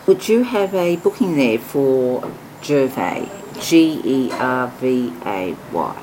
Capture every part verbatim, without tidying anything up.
Would you have a booking there for Gervais? G E R V A Y.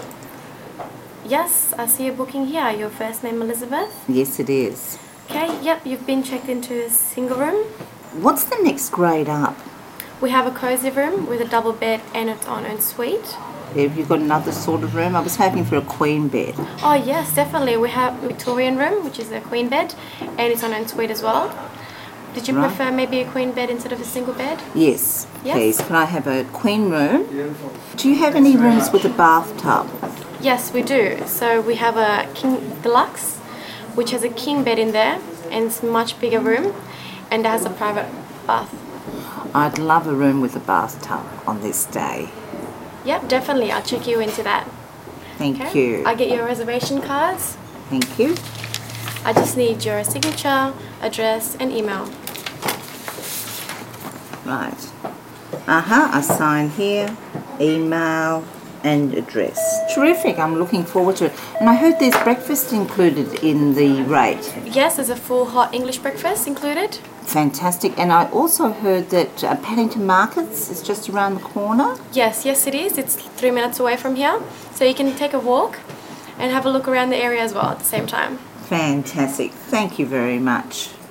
Yes, I see a booking here. Your first name Elizabeth? Yes, it is. Okay, yep, you've been checked into a single room. What's the next grade up? We have a cozy room with a double bed and its own own suite. Have you got another sort of room? I was hoping for a queen bed. Oh yes, definitely. We have a Victorian room, which is a queen bed, and its own own suite as well. Did you Right. prefer maybe a queen bed instead of a single bed? Yes, Yes. please. Can I have a queen room? Do you have any rooms with a bathtub? Yes, we do. So we have a King Deluxe, which has a king bed in there, and it's a much bigger room, and it has a private bath. I'd love a room with a bathtub on this day. Yep, definitely. I'll check you into that. Thank Okay? you. I'll get your reservation cards. Thank you. I just need your signature, address, and email. Right. Uh-huh, I sign here, email and address. Terrific, I'm looking forward to it. And I heard there's breakfast included in the rate. Yes, there's a full hot English breakfast included. Fantastic. And I also heard that uh, Paddington Markets is just around the corner. Yes, yes it is. It's three minutes away from here. So you can take a walk and have a look around the area as well at the same time. Fantastic. Thank you very much.